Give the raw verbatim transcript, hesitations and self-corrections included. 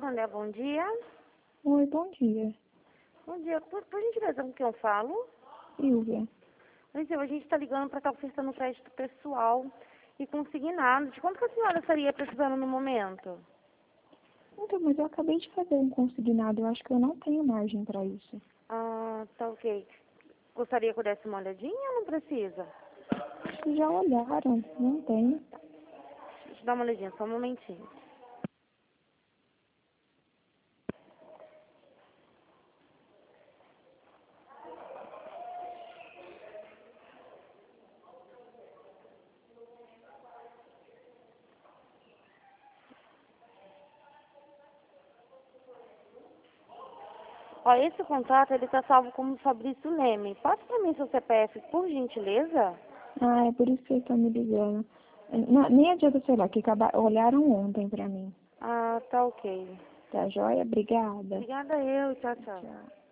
Mulher, bom dia. Oi, bom dia. Bom dia. Por, por gentileza, com quem eu falo? Silvia. Oi, Silvia, a gente está ligando para estar ofertando crédito pessoal e consignado. De quanto que a senhora estaria precisando no momento? Então, mas eu acabei de fazer um consignado. Eu acho que eu não tenho margem para isso. Ah, tá ok. Gostaria que eu desse uma olhadinha ou não precisa? Vocês já olharam? Não tem. Deixa eu dar uma olhadinha, só um momentinho. Ó, esse contrato, ele tá salvo como Fabrício Leme. Passa para mim seu C P F, por gentileza? Ah, é por isso que vocês estão me ligando. Não, nem adianta, sei lá, que acaba... olharam ontem pra mim. Ah, tá ok. Tá joia? Obrigada. Obrigada eu. Tchau, tchau. Tchau.